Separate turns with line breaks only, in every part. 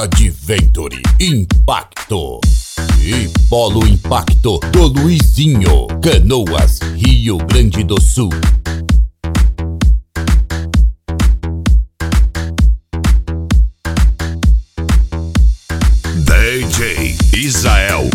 Adventure Impacto e Polo Impacto do Luizinho, Canoas, Rio Grande do Sul. DJ Israel.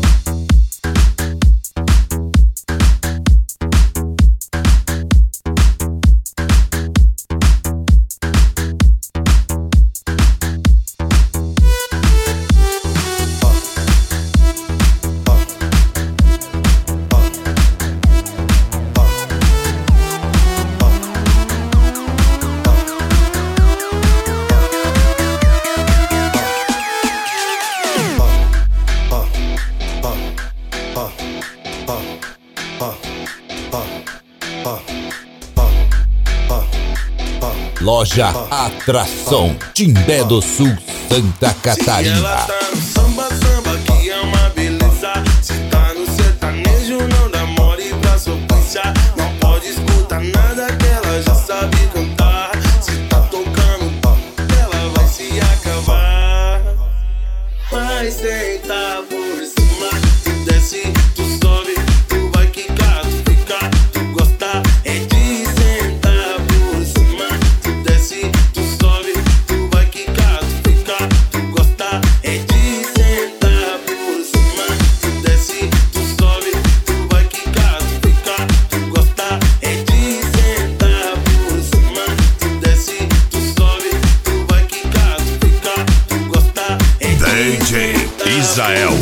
Loja Atração, Timbé do Sul, Santa Catarina.
Se ela tá no samba, samba que é uma beleza. Se tá no sertanejo, não dá mole pra sofrência. Não pode escutar nada que ela já sabe cantar. Se tá tocando pop, ela vai se acabar. Vai sentar por cima, tu desce, tu sobe, tu vai quicar, tu fica, tu gosta é de sentar por cima. Tu desce, tu sobe, tu vai quicar, tu fica, tu gosta é de sentar por cima. Tu desce, tu sobe, tu vai quicar, tu fica, tu gosta é de sentar por cima. Tu desce, tu sobe, tu vai quicar, tu fica, tu gosta é de
DJ Israel.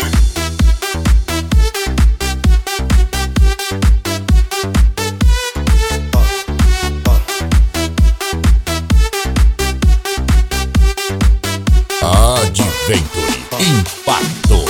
Adventure Impacto.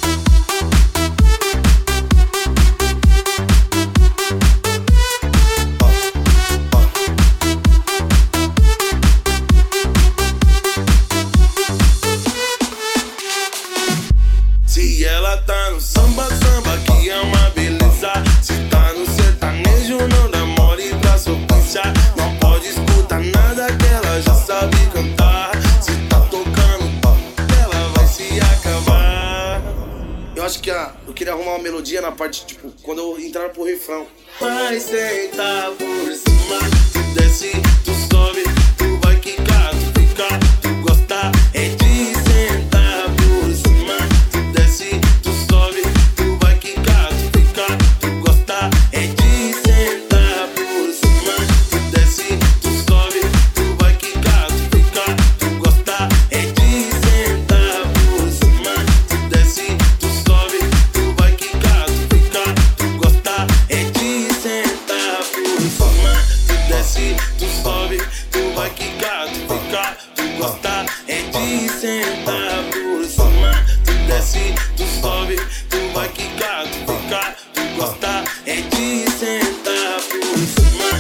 Se ela tá no samba, samba que é uma beleza. Se tá no sertanejo, não dá mole pra sofrência. Não pode escutar nada que ela já sabe cantar. Se tá tocando pop, ela vai se acabar. Eu acho que eu queria arrumar uma melodia na parte, tipo, quando eu entrar pro refrão. Vai sentar por cima, tu desce, tu sobe, tu vai quicar, tu fica, tu gosta é de sentar por cima. Tu desce, tu sobe, tu vai quicar, tu fica, tu gosta é de sentar por cima. Tu desce, tu sobe, tu vai quicar, tu fica, tu gosta é de sentar por cima. Tu desce, tu sobe, tu vai quicar, tu fica, tu gosta é de sentar por cima. Tu desce, tu sobe, tu vai quicar, tu fica, tu gosta é de sentar por cima. Tu desce, tu sobe, tu vai quicar, tu fica, tu gosta é de sentar por cima.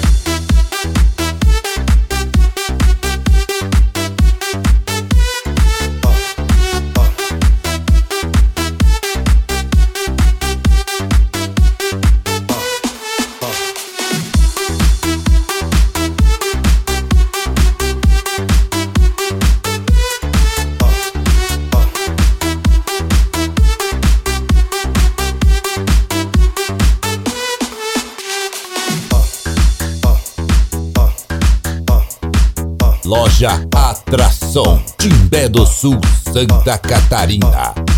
Loja Atração, Timbé do Sul, Santa Catarina.